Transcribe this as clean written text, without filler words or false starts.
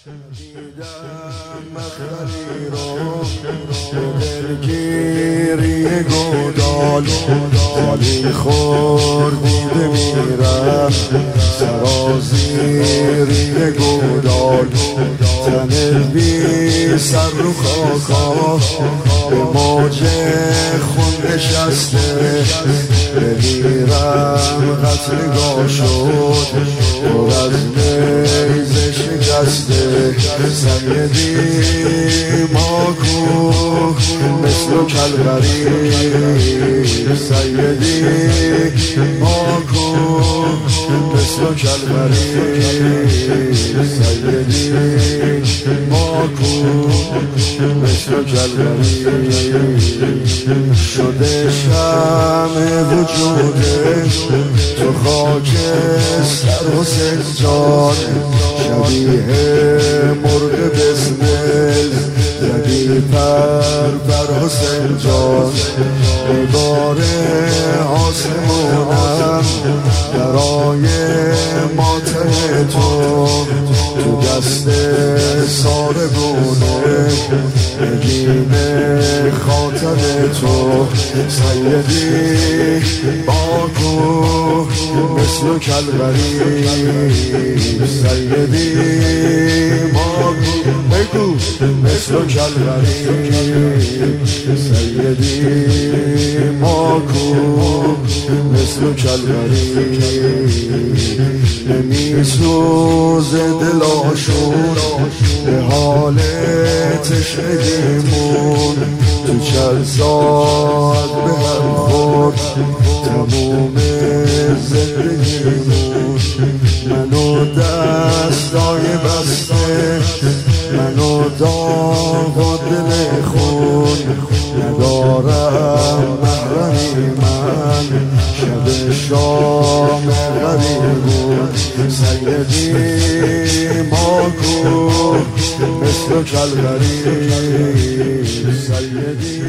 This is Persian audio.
دیدم مخدری رو دلگیری گودال خالی خوردیده میرم سرازیری گودال تن بی سر رو خاکا به موج خون نشسته بمیرم قتلگاه شد پر از نیزه شکسته سیدی ماکو مثل کلبری سیدی ماکو مثل کلبری سیدی ماکو مثل کلبری شده شمع وجودش تو خاک سر حسین جان شبیه مرغ بسمل زدی پر حسین جان نگار آسمونم برای ماتم تو دست سارگونه نگین خاطر تو سیدی باکو مثل کلبری سیدی باکو بگو مثل کلبری سیدی باکو مثل کلبری نمیسوزه دلاشون به حال تشنگیمون تو چند ساعت به هم خورد تموم زندگیمون منو دستای بسته منو داغ و دل خون ندارم محرمی من شب شام غریبون سیدی ماکو مثل کلبری سیدی